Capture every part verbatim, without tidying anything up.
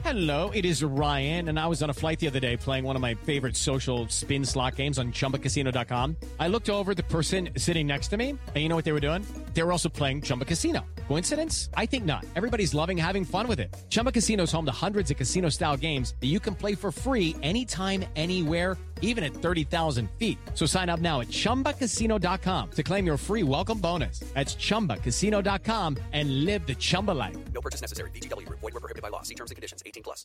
Hello, it is Ryan, and I was on a flight the other day playing one of my favorite social spin slot games on Chumba Casino dot com. I looked over at the person sitting next to me, and you know what they were doing? They were also playing Chumba Casino. Coincidence? I think not. Everybody's loving having fun with it. Chumba Casino is home to hundreds of casino-style games that you can play for free anytime, anywhere, even at thirty thousand feet. So sign up now at Chumba Casino dot com to claim your free welcome bonus. That's Chumba Casino dot com and live the Chumba life. No purchase necessary. V G W. Void where prohibited by law. See terms and conditions. eighteen plus.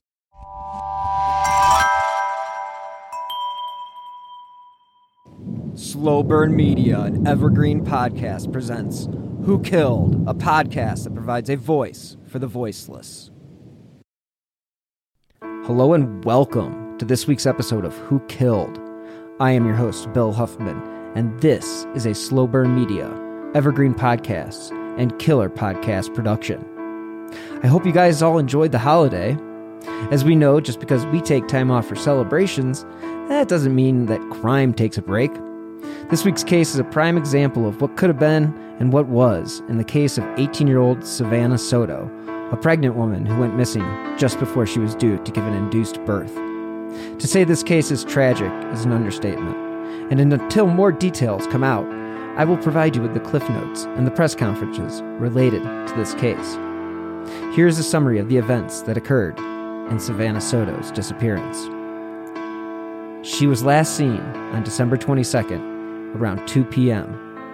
Slow Burn Media, an evergreen podcast, presents Who Killed, a podcast that provides a voice for the voiceless. Hello and welcome to this week's episode of Who Killed. I am your host, Bill Huffman, and this is a Slow Burn Media, evergreen podcasts, and killer podcast production. I hope you guys all enjoyed the holiday. As we know, just because we take time off for celebrations, that doesn't mean that crime takes a break. This week's case is a prime example of what could have been and what was in the case of eighteen-year-old Savannah Soto, a pregnant woman who went missing just before she was due to give an induced birth. To say this case is tragic is an understatement, and until more details come out, I will provide you with the cliff notes and the press conferences related to this case. Here's a summary of the events that occurred in Savannah Soto's disappearance. She was last seen on December twenty-second around two p.m.,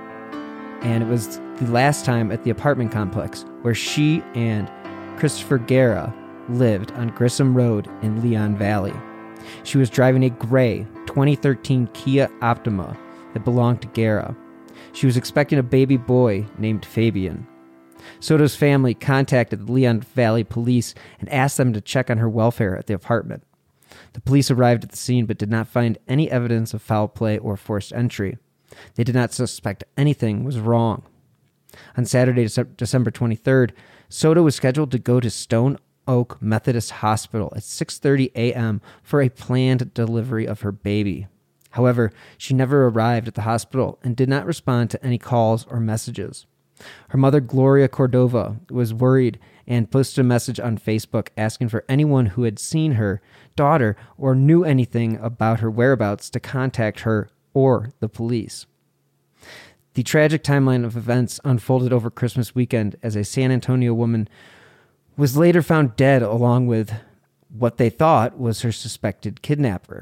and it was the last time at the apartment complex where she and Christopher Guerra lived on Grissom Road in Leon Valley. She was driving a gray twenty thirteen Kia Optima that belonged to Guerra. She was expecting a baby boy named Fabian. Soto's family contacted the Leon Valley police and asked them to check on her welfare at the apartment. The police arrived at the scene but did not find any evidence of foul play or forced entry. They did not suspect anything was wrong. On Saturday, December twenty-third, Soto was scheduled to go to Stone Oak Methodist Hospital at six thirty a.m. for a planned delivery of her baby. However, she never arrived at the hospital and did not respond to any calls or messages. Her mother, Gloria Cordova, was worried and posted a message on Facebook asking for anyone who had seen her daughter or knew anything about her whereabouts to contact her or the police. The tragic timeline of events unfolded over Christmas weekend as a San Antonio woman was later found dead along with what they thought was her suspected kidnapper.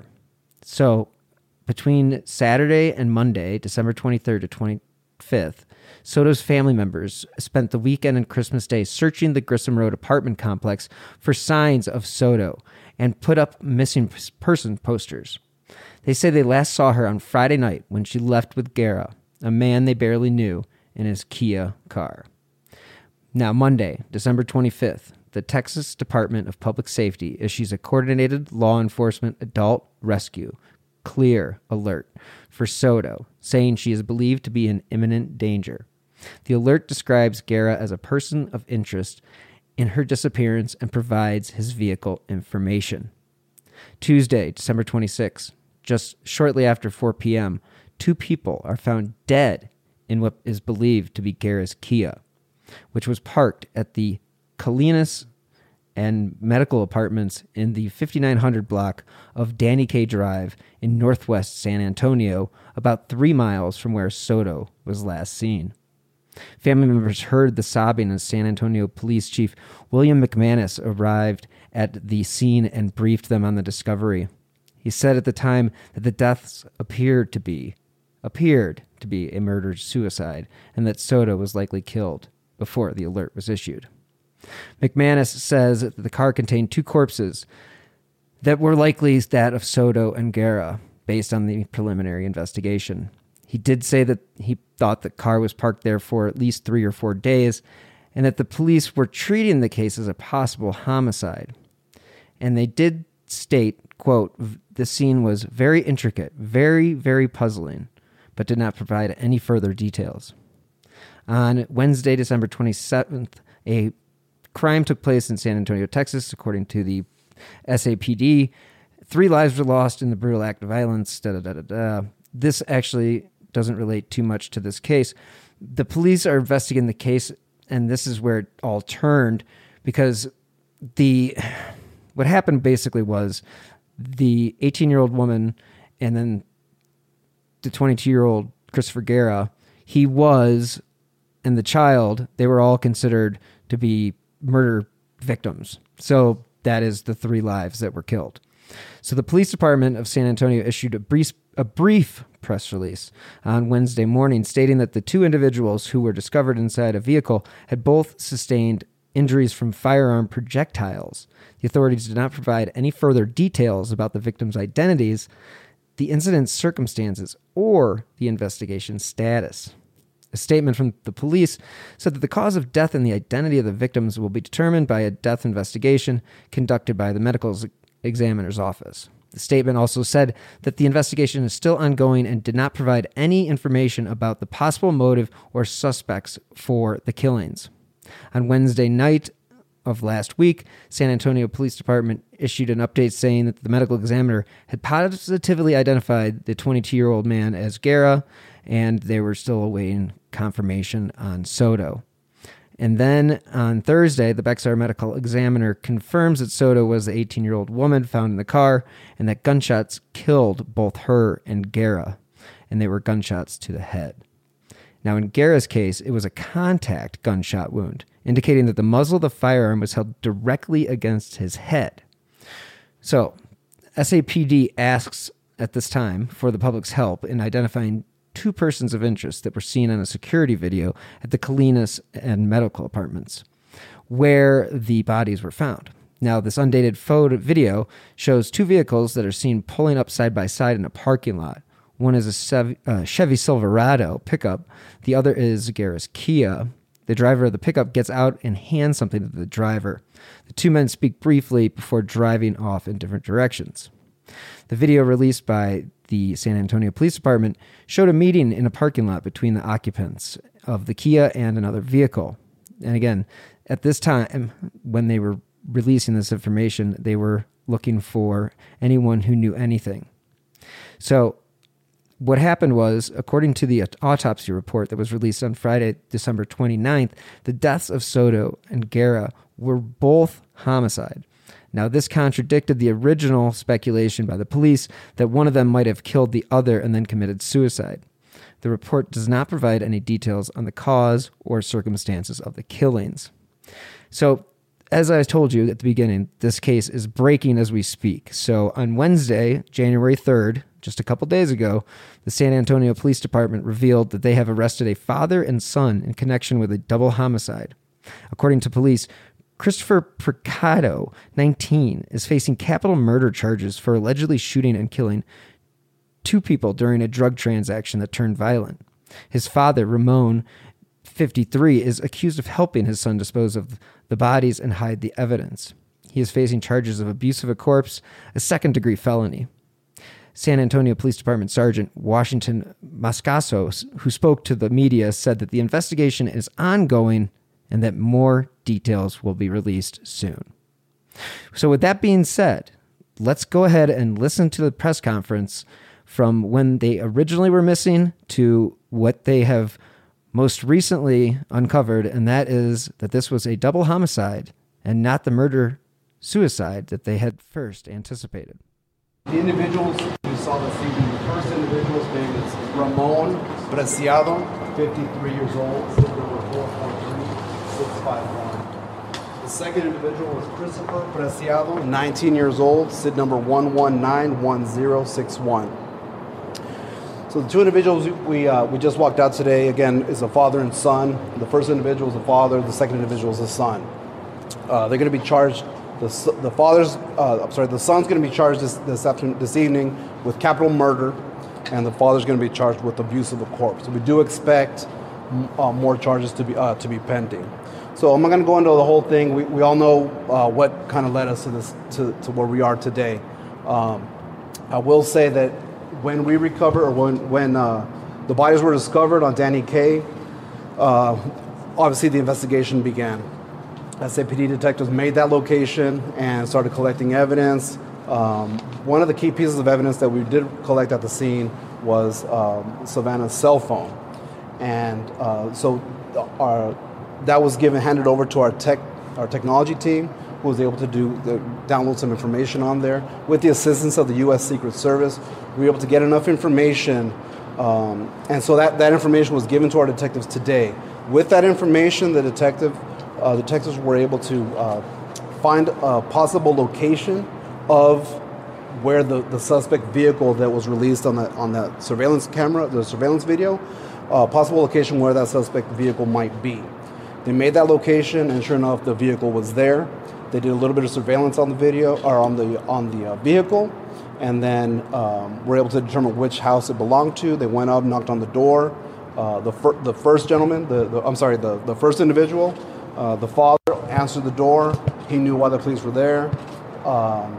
So, between Saturday and Monday, December twenty-third to twenty-fifth, Soto's family members spent the weekend and Christmas Day searching the Grissom Road apartment complex for signs of Soto and put up missing person posters. They say they last saw her on Friday night when she left with Guerra, a man they barely knew, in his Kia car. Now, Monday, December twenty-fifth, the Texas Department of Public Safety issues a coordinated law enforcement adult rescue clear alert for Soto, saying she is believed to be in imminent danger. The alert describes Guerra as a person of interest in her disappearance and provides his vehicle information. Tuesday, December twenty-sixth, just shortly after four p.m., two people are found dead in what is believed to be Guerra's Kia, which was parked at the Colinas and Medical Apartments in the fifty-nine hundred block of Danny K. Drive in northwest San Antonio, about three miles from where Soto was last seen. Family members heard the sobbing as San Antonio Police Chief William McManus arrived at the scene and briefed them on the discovery. He said at the time that the deaths appeared to be appeared to be a murder-suicide and that Soto was likely killed before the alert was issued. McManus says that the car contained two corpses that were likely that of Soto and Guerra, based on the preliminary investigation. He did say that he thought the car was parked there for at least three or four days, and that the police were treating the case as a possible homicide. And they did state, quote, the scene was very intricate, very, very puzzling, but did not provide any further details. On Wednesday, December twenty-seventh, a crime took place in San Antonio, Texas, according to the S A P D. Three lives were lost in the brutal act of violence. Da, da, da, da, da. This actually doesn't relate too much to this case. The police are investigating the case, and this is where it all turned, because the what happened basically was the eighteen-year-old woman and then the twenty-two-year-old Christopher Guerra, he was, and the child, they were all considered to be murder victims. So that is the three lives that were killed. So the police department of San Antonio issued a brief, a brief press release on Wednesday morning stating that the two individuals who were discovered inside a vehicle had both sustained injuries from firearm projectiles. The authorities did not provide any further details about the victims' identities, the incident's circumstances, or the investigation status. A statement from the police said that the cause of death and the identity of the victims will be determined by a death investigation conducted by the medical examiner's office. The statement also said that the investigation is still ongoing and did not provide any information about the possible motive or suspects for the killings. On Wednesday night of last week, San Antonio Police Department issued an update saying that the medical examiner had positively identified the twenty-two-year-old man as Guerra, and they were still awaiting confirmation on Soto. And then on Thursday, the Bexar medical examiner confirms that Soto was the eighteen-year-old woman found in the car and that gunshots killed both her and Guerra, and they were gunshots to the head. Now, in Guerra's case, it was a contact gunshot wound, indicating that the muzzle of the firearm was held directly against his head. So, S A P D asks at this time for the public's help in identifying two persons of interest that were seen on a security video at the Colinas and medical apartments, where the bodies were found. Now, this undated photo video shows two vehicles that are seen pulling up side by side in a parking lot. One is a Chevy, uh, Chevy Silverado pickup. The other is Guerra's Kia. The driver of the pickup gets out and hands something to the driver. The two men speak briefly before driving off in different directions. The video released by the San Antonio Police Department showed a meeting in a parking lot between the occupants of the Kia and another vehicle. And again, at this time, when they were releasing this information, they were looking for anyone who knew anything. So what happened was, according to the autopsy report that was released on Friday, December twenty-ninth, the deaths of Soto and Guerra were both homicide. Now, this contradicted the original speculation by the police that one of them might have killed the other and then committed suicide. The report does not provide any details on the cause or circumstances of the killings. So, as I told you at the beginning, this case is breaking as we speak. So on Wednesday, January third, just a couple days ago, the San Antonio Police Department revealed that they have arrested a father and son in connection with a double homicide. According to police, Christopher Picado, nineteen, is facing capital murder charges for allegedly shooting and killing two people during a drug transaction that turned violent. His father, Ramon, fifty-three, is accused of helping his son dispose of the bodies and hide the evidence. He is facing charges of abuse of a corpse, a second-degree felony. San Antonio Police Department Sergeant Washington Moscaso, who spoke to the media, said that the investigation is ongoing and that more details will be released soon. So with that being said, let's go ahead and listen to the press conference from when they originally were missing to what they have most recently uncovered, and that is that this was a double homicide and not the murder-suicide that they had first anticipated. The individuals you saw this evening, the first individual's name is Ramon Preciado, fifty-three years old, SID number four four three six five one. The second individual was Christopher Preciado, nineteen years old, SID number one one nine one zero six one. So the two individuals we uh, we just walked out today, again, is a father and son. The first individual is a father, the second individual is a son. Uh, they're going to be charged, the the father's, uh, I'm sorry, the son's going to be charged this this afternoon, this evening with capital murder, and the father's going to be charged with abuse of a corpse. So we do expect uh, more charges to be uh, to be pending. So I'm not going to go into the whole thing. We we all know uh, what kind of led us to this to, to where we are today. Um, I will say that when we recover, or when when uh, the bodies were discovered on Danny Kaye, uh, obviously the investigation began. S A P D detectives made that location and started collecting evidence. Um, one of the key pieces of evidence that we did collect at the scene was um, Savannah's cell phone, and uh, so our that was given handed over to our tech our technology team. who was able to do the, download some information on there. With the assistance of the U S Secret Service, we were able to get enough information, um, and so that, that information was given to our detectives today. With that information, the detective, uh, detectives were able to uh, find a possible location of where the, the suspect vehicle that was released on that on that surveillance camera, the surveillance video, uh, possible location where that suspect vehicle might be. They made that location, and sure enough, the vehicle was there. They did a little bit of surveillance on the video or on the on the uh, vehicle, and then um, were able to determine which house it belonged to. They went up, knocked on the door. Uh, the fir- the first gentleman, the, the I'm sorry, the, the first individual, uh, the father answered the door. He knew why the police were there. Um,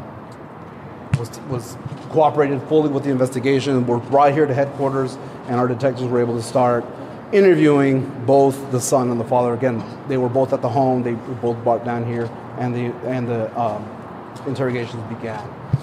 was was cooperated fully with the investigation. We're brought here to headquarters, and our detectives were able to start interviewing both the son and the father. Again, they were both at the home. They were both brought down here, and the and the um, interrogations began.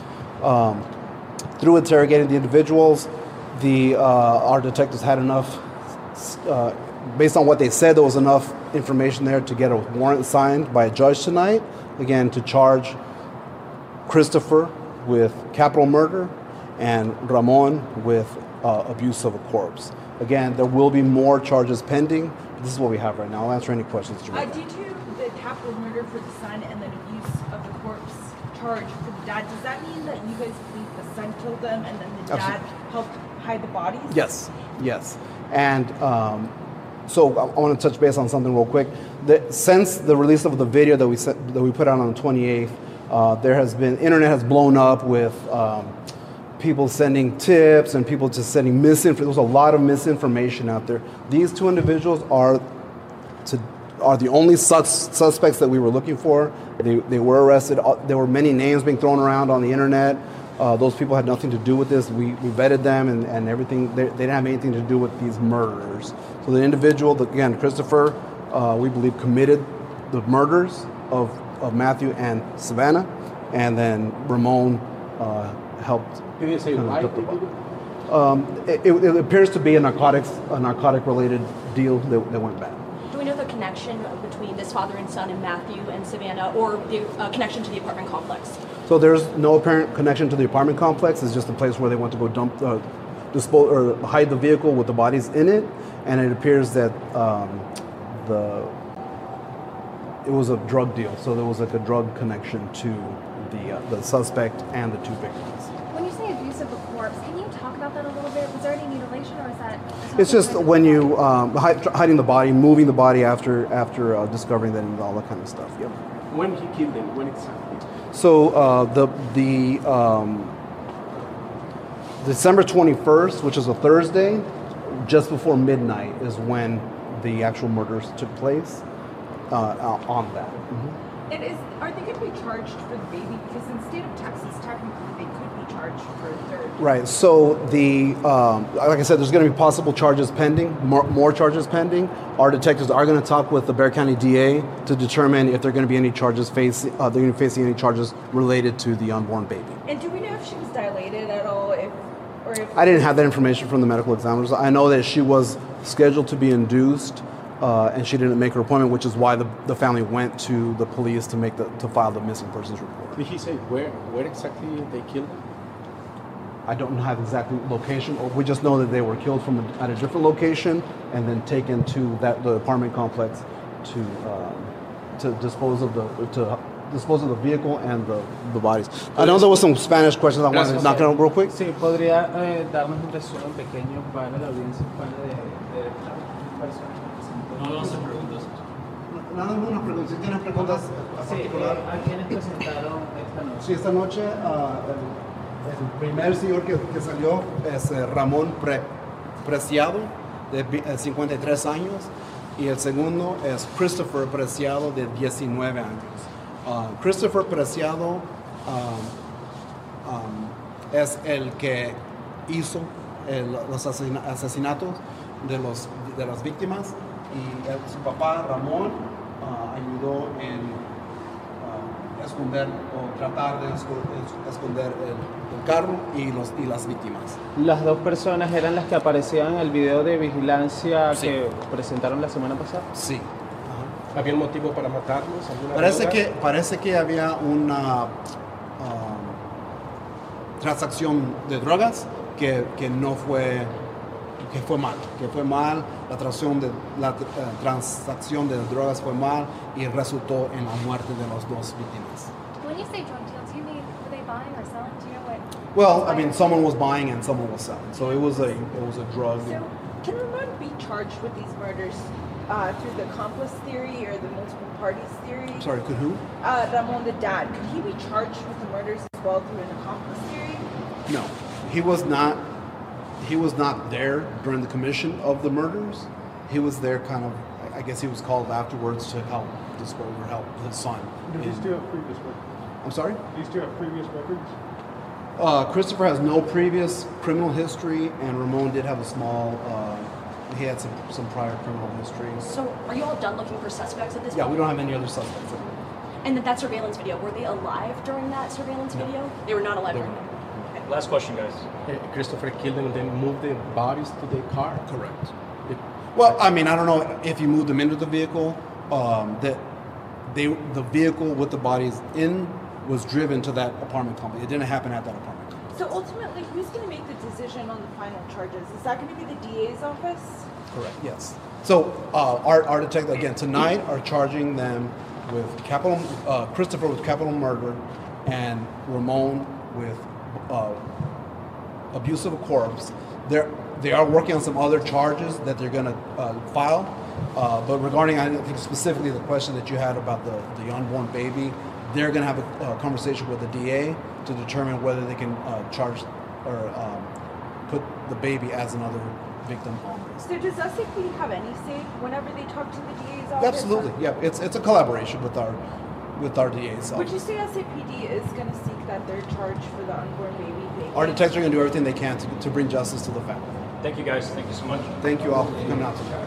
Um, through interrogating the individuals, the uh, our detectives had enough. Uh, based on what they said, there was enough information there to get a warrant signed by a judge tonight. Again, to charge Christopher with capital murder and Ramon with uh, abuse of a corpse. Again, there will be more charges pending. This is what we have right now. I'll answer any questions that you Uh, may have. due to the capital murder for the son and then abuse of the corpse charge for the dad, does that mean that you guys believe the son killed them and then the dad Absolutely. helped hide the bodies? Yes, yes. And um, so I, I want to touch base on something real quick. The, since the release of the video that we set, that we put out on the twenty-eighth, uh, there has been, internet has blown up with um, people sending tips and people just sending misinformation. There's a lot of misinformation out there. These two individuals are to are the only sus- suspects that we were looking for. They they were arrested. There were many names being thrown around on the internet. Uh, those people had nothing to do with this. We, we vetted them and, and everything. They, they didn't have anything to do with these murders. So the individual, the, again, Christopher, uh, we believe committed the murders of, of Matthew and Savannah, and then Ramon uh, helped. Did they say why? Um, it, it appears to be a narcotics, a narcotic-related deal that, that went bad. Do we know the connection between this father and son and Matthew and Savannah, or the uh, connection to the apartment complex? So there's no apparent connection to the apartment complex. It's just a place where they went to go dump, uh, dispose, or hide the vehicle with the bodies in it. And it appears that um, the it was a drug deal. So there was like a drug connection to the uh, the suspect and the two victims. When you say abuse of a corpse, can you talk about that a little bit? Was there any mutilation, or is that? It's just when you um, hide, hiding the body, moving the body after after uh, discovering that and all that kind of stuff. Yep. When he killed them? When exactly? So uh, the the um, December twenty-first, which is a Thursday, just before midnight, is when the actual murders took place. Uh, on that. Mm-hmm. And is are they going to be charged for the baby? Because in the state of Texas, technically they could be charged for a third. Right. So the um, like I said, there's going to be possible charges pending, more, more charges pending. Our detectives are going to talk with the Bexar County D A to determine if there are going to be any charges face. Uh, they're going to be facing any charges related to the unborn baby. And do we know if she was dilated at all? If or if I didn't have that information from the medical examiners. I know that she was scheduled to be induced. Uh, and she didn't make her appointment, which is why the, the family went to the police to make the to file the missing persons report. Did he say where where exactly they killed them? I don't have exactly location. Or we just know that they were killed from a, at a different location and then taken to that the apartment complex to um, to dispose of the to dispose of the vehicle and the, the bodies. I know there was some Spanish questions I wanted to knock out real quick. Sí, podría eh, darnos un resumen pequeño para la audiencia hispana de, de la persona. No vamos a hacer preguntas. Nada más una pregunta. Si tienen preguntas Sí, eh, ¿a quiénes presentaron esta noche? Sí, esta noche uh, el, el primer señor que, que salió es eh, Ramón Pre, Preciado, de eh, cincuenta y tres años, y el segundo es Christopher Preciado, de diecinueve años. Uh, Christopher Preciado um, um, es el que hizo el, los asesina- asesinatos de, los, de las víctimas, y el, su papá Ramón uh, ayudó en uh, esconder o tratar de esco- esconder el, el carro y, los, y las víctimas. Las dos personas eran las que aparecían en el video de vigilancia Sí. que presentaron la semana pasada. Sí. Ajá. ¿Había un motivo para matarlos? ¿Alguna Parece droga? que, parece que había una um, transacción de drogas que, que no fue, que fue mal, que fue mal, la transacción de, la uh, transacción de drogas fue mal y resultó en la muerte de las dos víctimas. When you say drug deals, you mean were they buying or selling? Do you know what? Well, I mean, someone was buying and someone was selling, so it was a, it was a drug. So, can Ramon be charged with these murders uh, through the accomplice theory or the multiple parties theory? Sorry, could who? Uh, Ramon, the dad, could he be charged with the murders as well through an accomplice theory? No, he was not. He was not there during the commission of the murders. He was there, kind of. I guess he was called afterwards to help dispose or help his son. Do these in- two have previous records? I'm sorry. These two have previous records? Uh, Christopher has no previous criminal history, and Ramon did have a small. Uh, he had some some prior criminal history. So, are you all done looking for suspects at this Yeah, point? we don't have any other suspects. And then that surveillance video, were they alive during that surveillance No. video? They were not alive They during were that. Last question, guys. Uh, Christopher killed them and then moved the bodies to the car? Correct. It- Well, I mean, I don't know if you moved them into the vehicle. Um, that they the vehicle with the bodies in was driven to that apartment complex. It didn't happen at that apartment complex. So ultimately, who's going to make the decision on the final charges? Is that going to be the D A's office? Correct. Yes. So uh, our our detective again tonight are charging them with capital uh, Christopher with capital murder, and Ramon with uh, abuse of a corpse. They're they are working on some other charges that they're going to uh, file. Uh, but regarding, I think specifically the question that you had about the, the unborn baby, they're going to have a, a conversation with the D A to determine whether they can uh, charge or um, put the baby as another victim on this. So does S A P D have any say whenever they talk to the D A's office? Absolutely, yeah. It's it's a collaboration with our with our D A's office. Would you say S A P D is going to seek that they're charged for the unborn baby? baby? Our detectives are going to do everything they can to, to bring justice to the family. Thank you, guys. Thank you so much. Thank you all for coming out today.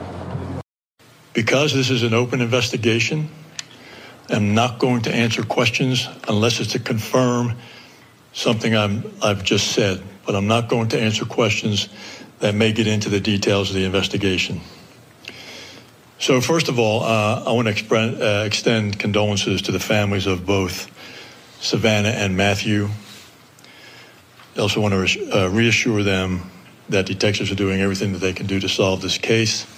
Because this is an open investigation, I'm not going to answer questions unless it's to confirm something I'm, I've just said. But I'm not going to answer questions that may get into the details of the investigation. So first of all, uh, I want to expre- uh, extend condolences to the families of both Savannah and Matthew. I also want to res- uh, reassure them that detectives are doing everything that they can do to solve this case.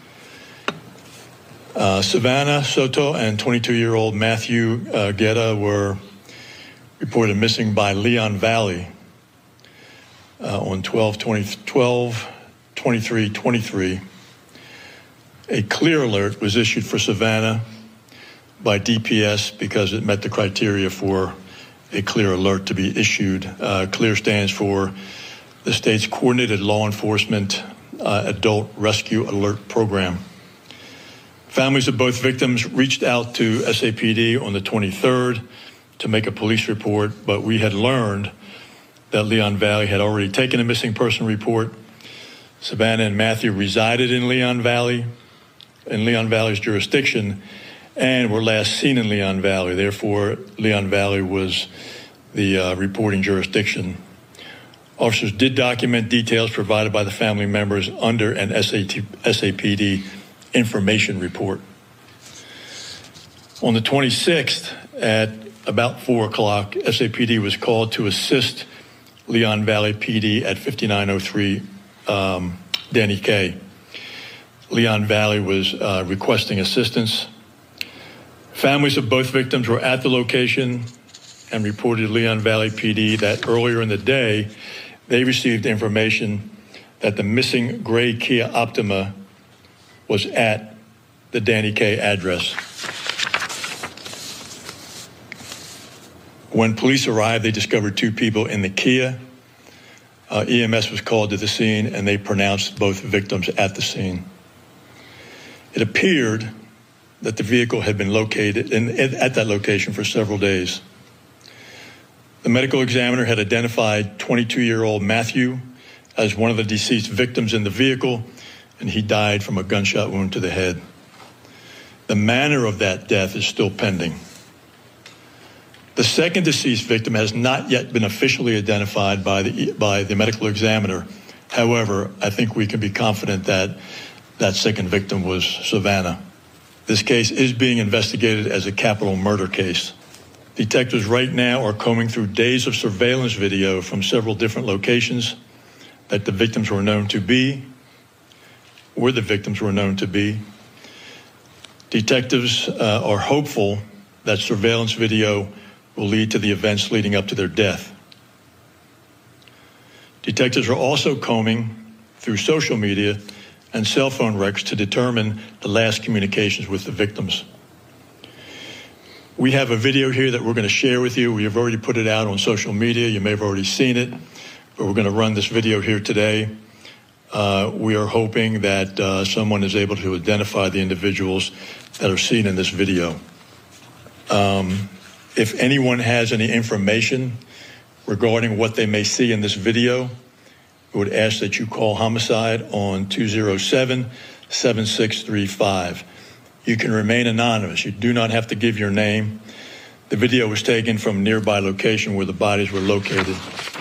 Uh, Savannah Soto and twenty-two-year-old Matthew uh, Guetta were reported missing by Leon Valley uh, on twelve twenty-three twenty-three. A clear alert was issued for Savannah by D P S because it met the criteria for a clear alert to be issued. Uh, CLEAR stands for the state's Coordinated Law Enforcement uh, Adult Rescue Alert Program. Families of both victims reached out to S A P D on the twenty-third to make a police report, but we had learned that Leon Valley had already taken a missing person report. Savannah and Matthew resided in Leon Valley, in Leon Valley's jurisdiction, and were last seen in Leon Valley. Therefore, Leon Valley was the uh, reporting jurisdiction. Officers did document details provided by the family members under an S A P D information report. On the twenty-sixth, at about four o'clock, S A P D was called to assist Leon Valley P D at fifty-nine oh three um, Danny Kaye. Leon Valley was uh, requesting assistance. Families of both victims were at the location and reported to Leon Valley P D that earlier in the day, they received information that the missing gray Kia Optima was at the Danny Kaye address. When police arrived, they discovered two people in the Kia. Uh, E M S was called to the scene, and they pronounced both victims at the scene. It appeared that the vehicle had been located in, at that location for several days. The medical examiner had identified twenty-two-year-old Matthew as one of the deceased victims in the vehicle, and he died from a gunshot wound to the head. The manner of that death is still pending. The second deceased victim has not yet been officially identified by the, by the medical examiner. However, I think we can be confident that that second victim was Savannah. This case is being investigated as a capital murder case. Detectives right now are combing through days of surveillance video from several different locations that the victims were known to be, where the victims were known to be. Detectives uh, are hopeful that surveillance video will lead to the events leading up to their death. Detectives are also combing through social media and cell phone records to determine the last communications with the victims. We have a video here that we're going to share with you. We have already put it out on social media. You may have already seen it, but we're going to run this video here today. Uh, we are hoping that uh, someone is able to identify the individuals that are seen in this video. Um, if anyone has any information regarding what they may see in this video, we would ask that you call homicide on two oh seven, seven six three five. You can remain anonymous. You do not have to give your name. The video was taken from a nearby location where the bodies were located.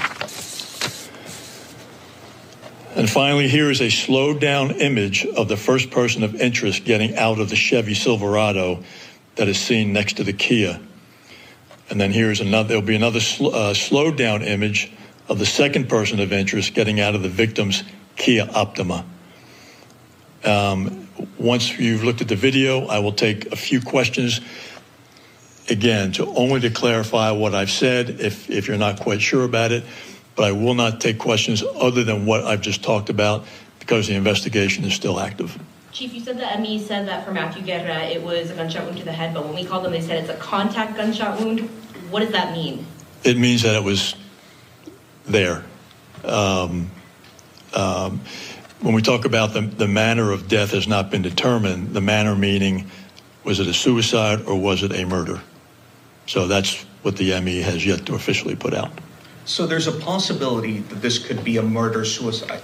And finally, here is a slowed down image of the first person of interest getting out of the Chevy Silverado that is seen next to the Kia. And then here's another, there'll be another sl- uh, slowed down image of the second person of interest getting out of the victim's Kia Optima. Um, once you've looked at the video, I will take a few questions, again, to only to clarify what I've said if, if you're not quite sure about it, but I will not take questions other than what I've just talked about because the investigation is still active. Chief, you said the M E said that for Matthew Guerra, it was a gunshot wound to the head, but when we called them, they said it's a contact gunshot wound. What does that mean? It means that it was there. Um, um, when we talk about the, the manner of death has not been determined, the manner meaning, was it a suicide or was it a murder? So that's what the M E has yet to officially put out. So there's a possibility that this could be a murder-suicide?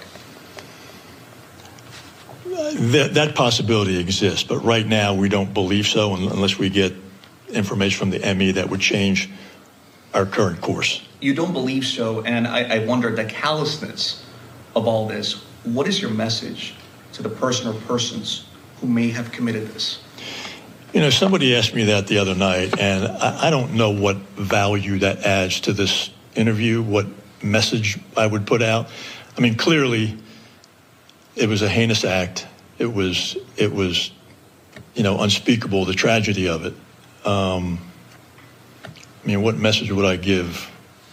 That, that possibility exists, but right now we don't believe so unless we get information from the M E that would change our current course. You don't believe so, and I, I wonder the callousness of all this. What is your message to the person or persons who may have committed this? You know, somebody asked me that the other night, and I, I don't know what value that adds to this interview, what message I would put out. I mean, clearly, it was a heinous act. It was, it was, you know, unspeakable, the tragedy of it. Um, I mean, what message would I give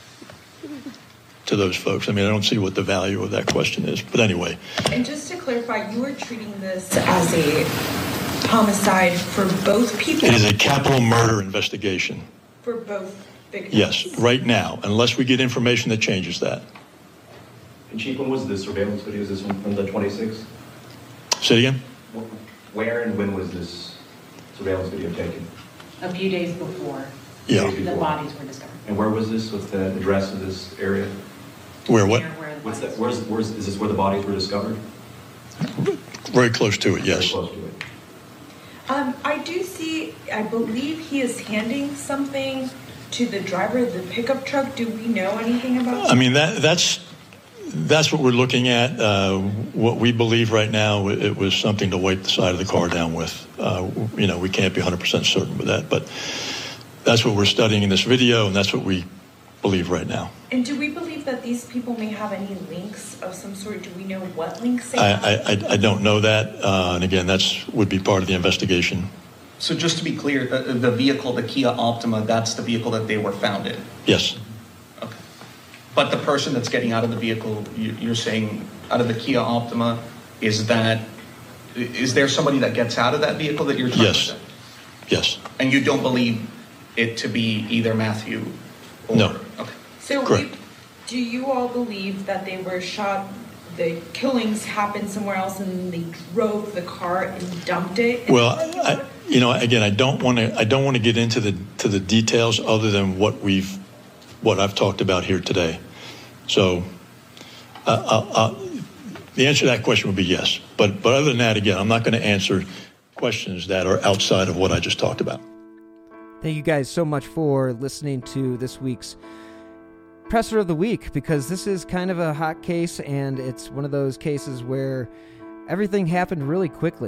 to those folks? I mean, I don't see what the value of that question is. But anyway. And just to clarify, you are treating this as a homicide for both people? It is a capital murder investigation. For both victims? Yes, right now, unless we get information that changes that. And Chief, when was this surveillance video? Is this from the twenty-sixth? Say it again? Where and when was this surveillance video taken? A few days before. Yeah. The before. Bodies were discovered. And where was this? What's the address of this area? Where what? Where What's that? Where's, where's, is this where the bodies were discovered? Very close to it, yes. Very close to it. Um, I do see, I believe he is handing something to the driver of the pickup truck. Do we know anything about that? I mean, that that's that's what we're looking at. Uh, what we believe right now, it was something to wipe the side of the car down with. Uh, you know, we can't be one hundred percent certain with that, but that's what we're studying in this video, and that's what we believe right now. And do we believe that these people may have any links of some sort? Do we know what links they I, have? I, I don't know that, uh, and again, that's would be part of the investigation. So just to be clear, the, the vehicle, the Kia Optima, that's the vehicle that they were found in? Yes. Okay. But the person that's getting out of the vehicle, you, you're saying out of the Kia Optima, is that, is there somebody that gets out of that vehicle that you're trying yes. to say? Yes. And you don't believe it to be either Matthew or? No. Okay. So we, do you all believe that they were shot, the killings happened somewhere else and they drove the car and dumped it? Well, I, you know, again, I don't want to I don't want to get into the to the details other than what we've what I've talked about here today. So uh, uh, uh, the answer to that question would be yes. But but other than that, again, I'm not going to answer questions that are outside of what I just talked about. Thank you guys so much for listening to this week's Presser of the Week, because this is kind of a hot case, and it's one of those cases where everything happened really quickly.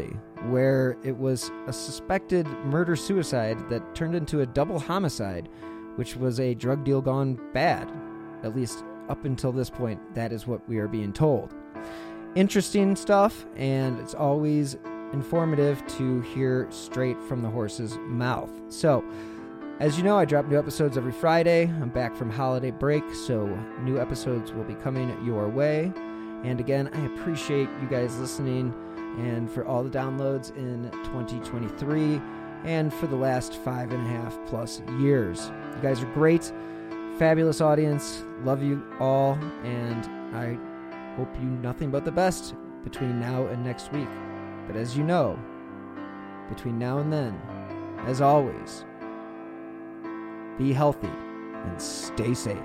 where it was a suspected murder-suicide that turned into a double homicide, which was a drug deal gone bad. At least up until this point, that is what we are being told. Interesting stuff, and it's always informative to hear straight from the horse's mouth. So, as you know, I drop new episodes every Friday. I'm back from holiday break, so new episodes will be coming your way. And again, I appreciate you guys listening and for all the downloads in twenty twenty-three and for the last five and a half plus years. You guys are great, fabulous audience. Love you all, and I hope you nothing but the best between now and next week. But as you know, between now and then, as always, be healthy and stay safe.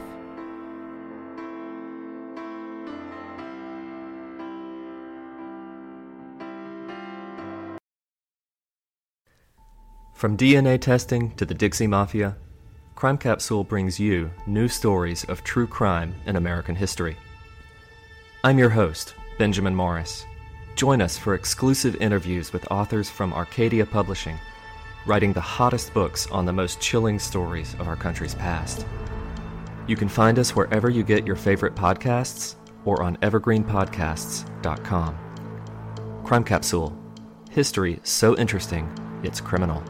From D N A testing to the Dixie Mafia, Crime Capsule brings you new stories of true crime in American history. I'm your host, Benjamin Morris. Join us for exclusive interviews with authors from Arcadia Publishing, writing the hottest books on the most chilling stories of our country's past. You can find us wherever you get your favorite podcasts or on evergreen podcasts dot com. Crime Capsule. History so interesting, it's criminal.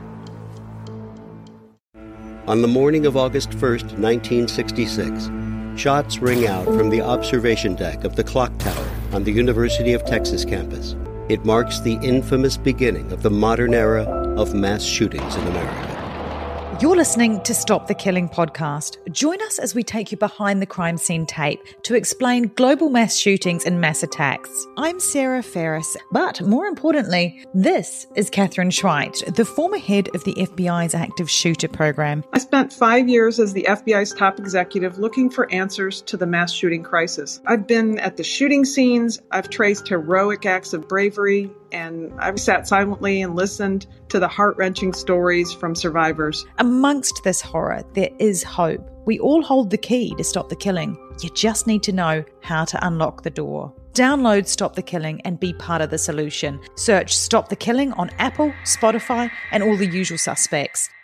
On the morning of August first, nineteen sixty-six, shots ring out from the observation deck of the clock tower on the University of Texas campus. It marks the infamous beginning of the modern era of mass shootings in America. You're listening to Stop the Killing podcast. Join us as we take you behind the crime scene tape to explain global mass shootings and mass attacks. I'm Sarah Ferris, but more importantly, this is Catherine Schweit, the former head of the F B I's active shooter program. I spent five years as the F B I's top executive looking for answers to the mass shooting crisis. I've been at the shooting scenes, I've traced heroic acts of bravery, and I've sat silently and listened to the heart-wrenching stories from survivors. Amongst this horror, there is hope. We all hold the key to stop the killing. You just need to know how to unlock the door. Download Stop the Killing and be part of the solution. Search Stop the Killing on Apple, Spotify, and all the usual suspects.